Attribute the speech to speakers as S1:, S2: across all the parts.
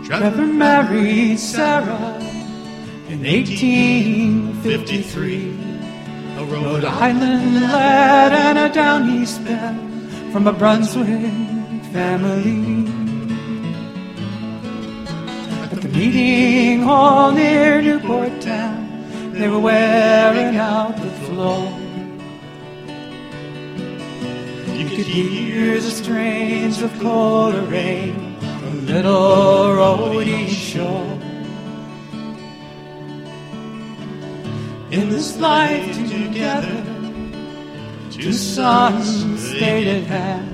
S1: Trevor married Sarah in 1853. A Rhode Island lad and a down east belle from a Brunswick family. At the meeting hall near Newport Town, they were wearing out the floor. You could hear the strains of Coleraine from Little Rhodey Shore. In this life together, two sons they did have,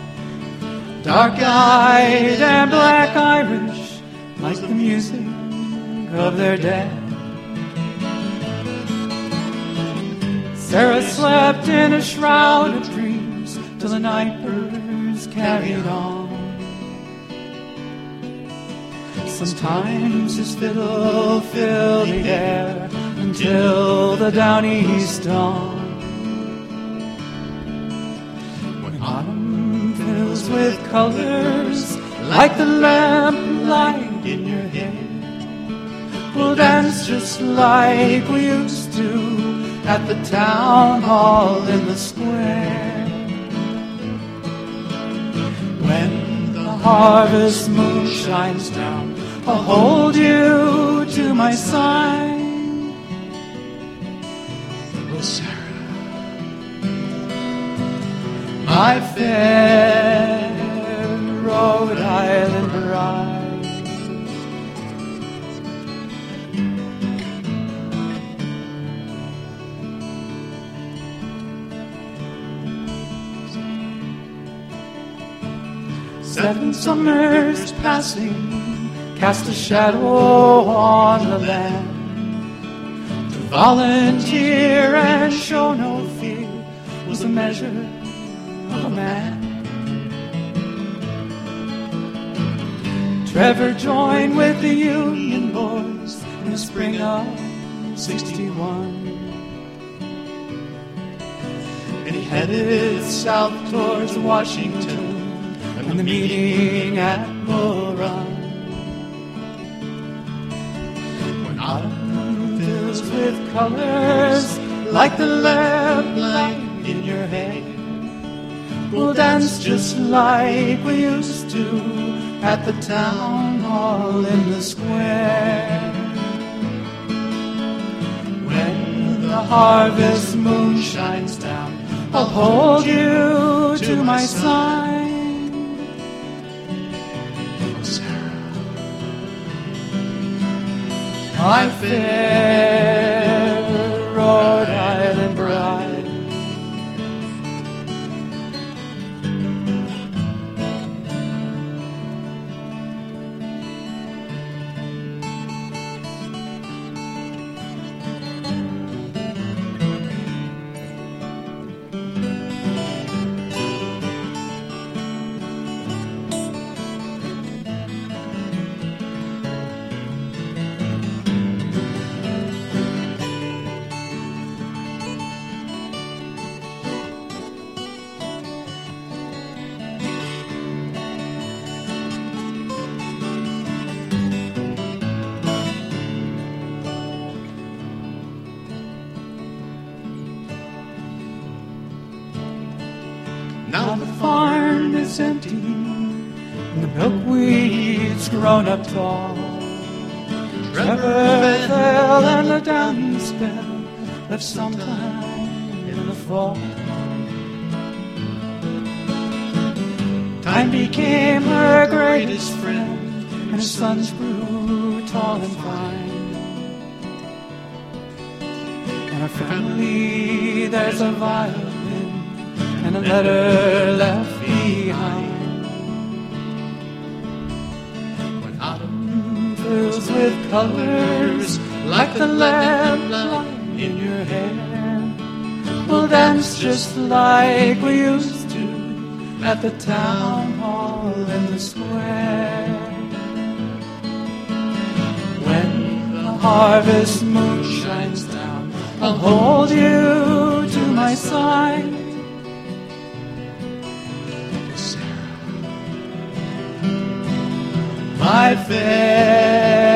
S1: dark-eyed and black Irish, like the music of their dad. Sarah slept in a shroud of dreams till the night birds carried on. Sometimes his fiddle filled the air until the down east dawn. When autumn fills with colors like the lamplight in your hair, we'll dance just like we used to at the town hall in the square. When the harvest moon shines down, I'll hold you to my side. Oh, Sarah, my fair Rhode Island bride. Seven summers passing cast a shadow on the land. To volunteer and show no fear was the measure of a man. Trevor joined with the Union boys in the spring of '61. And he headed south towards Washington and the meeting at Bull Run. When autumn fills with colors like the lamplight in your hair, we'll dance just like we used to at the town hall in the square. When the harvest moon shines down, I'll hold you to my side. My fair Rhode Island bride. Now the farm is empty and the milkweed's grown up tall. Trevor fell and the down spell left sometime in the fall. Time became her greatest friend and her sons grew tall and fine. In our family there's a violin and a letter left behind. When autumn fills with colors like the lamplight in your hair, we'll dance just like we used to at the town hall in the square. When the harvest moon shines down, I'll hold you to my side. my fair